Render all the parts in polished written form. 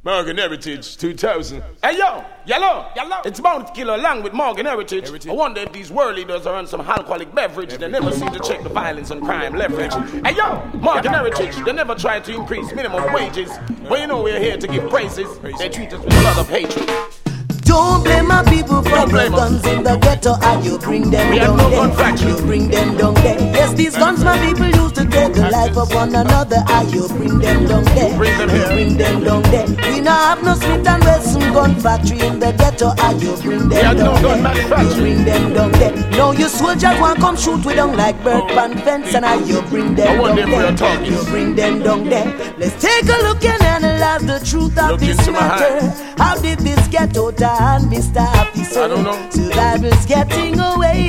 Morgan Heritage 2000. Hey yo, yellow. It's Bounty Killer along with Morgan Heritage. I wonder if these world leaders are on some alcoholic beverage. They never seem to check the violence and crime leverage. Hey yo, Morgan Heritage. They never try to increase minimum wages. But you know we're here to give praises. They treat us with a lot of hatred. Don't blame my people for the guns in the ghetto, and you bring them down there. You bring them down there. Yes, these guns my people used to take the life of one another, and you bring them down there. You bring them down there. We now have no Smith and Wesson gun factory in the ghetto, and you bring them down there. You bring them down there. Now you soldiers want come shoot we down like bird pan fence, and you bring them down there. You bring them down there. Let's take a look and analyze the truth of this matter. How did this get out of hand, Mr. Officer? I don't know. Survivor's getting away.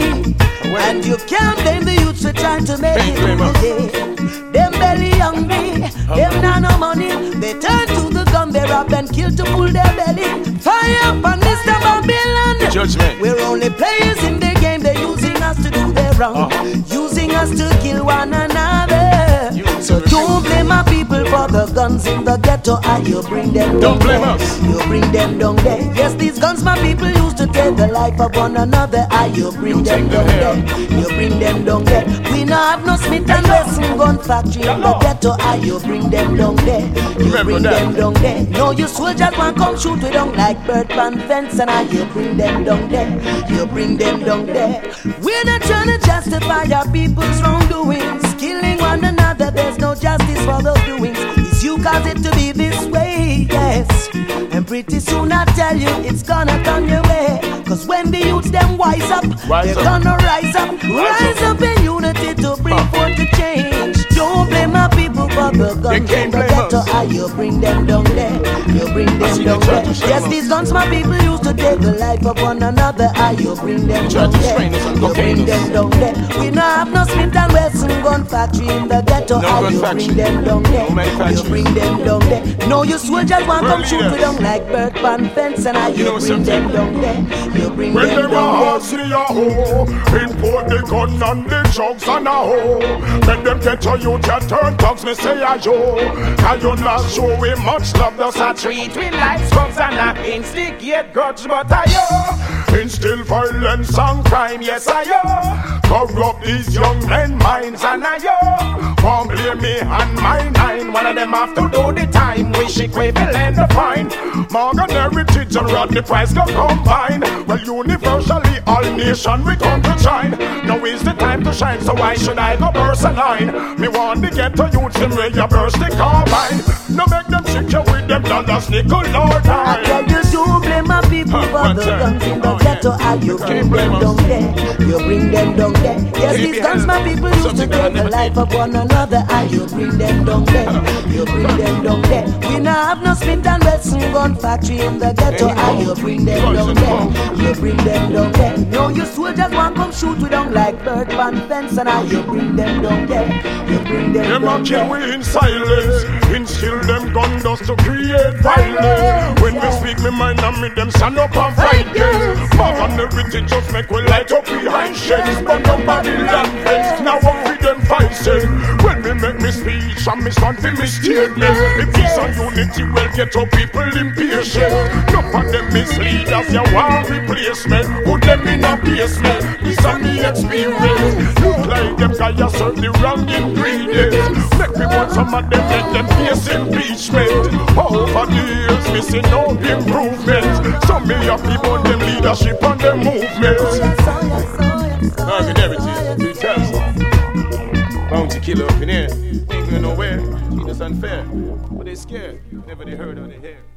And you can't blame the youths for trying to make it today. Them belly hungry, them not no money. They turn to the gun, they rob and kill to pull their belly. Fire up on Mr. Babylon. Judgment. We're only players in the game. They're using us to do their wrong, using us to kill one another. So don't blame my people for the guns in the ghetto, and you bring them down. Don't blame us. You bring them down there. Yes, these guns my people used to take the life of one another, and you bring them down there. You bring them down there. We now have no Smith and Wesson gun factory in the ghetto, and you bring them down there. You bring them down there. No, you soldiers want come shoot we down like bird pan fence, and you bring them down there. You bring them down there. We're not trying to justify our people's wrongdoings, killing one another. There's no justice for those doings. It's you cause it to be this way, yes. And pretty soon I tell you it's gonna come your way. Cause when the youths them wise up, they're gonna rise up. Rise up in unity to bring forth the change. Don't blame my people for the guns in the ghetto, and you bring them down there. You bring them down there. Yes, these guns my people used to take the life of one another, and you bring them down there. You bring them down there. We now have no Smith and Wesson gun factory in the ghetto, and you bring them down there. You bring them down there. No, you soldiers want come shoot we down like bird pan fence, and you bring them down there. You bring them down there. Import the gun and the drugs and a hoe. Make them get to you to turn thugs, me say a yo. Can you not show we much love? Thus I treat we like scrubs and not instigate grudge, but I yo instill violence and crime, yes I yo. Corrupt these young men minds, and I yo won't blame me and my nine. One of them have to do the time. We shake we will end the fine. Morgan Heritage and Rodney Price go combine. Well, universally all nation we come to shine. Now is the time to shine, so why should I go burst a line? Me want to get to youth them where you burst the carbine. No make them shake you with them dollars, nickel or dime. I tell you to blame my people for the guns in the ghetto, and you bring them down there. You bring them down there. Yes, these guns my people used to take the life of one another, and you bring them down there. You bring them down there. We now have no Smith and Wesson gun factory in the ghetto, and you bring them down there. You bring them down there. No, you soldiers want come shoot we down like bird pan fence, and you bring them down there. You bring them down there. Them we in silence, instill them gun dust to create violence. When we speak me mind and me them stand up and fight this. Morgan Heritage just make we light up behind shades. But nobody land fence, now up with them fight cents. When me make me speech and me stand for me statement, the peace and unity will get to people impatient. None of them misleaders, you want replacement. Put them in a basement, this is me experience. Look like them guys serve the wrong ingredients. Make me want some of them, let them face impeachment. Over the years, missing no improvement. Some me happy about them leadership and them movements. Morgan Heritage 2000. Bounty Killer up in here. Ain't going nowhere. It's unfair. But they scared. Never they heard or they hear.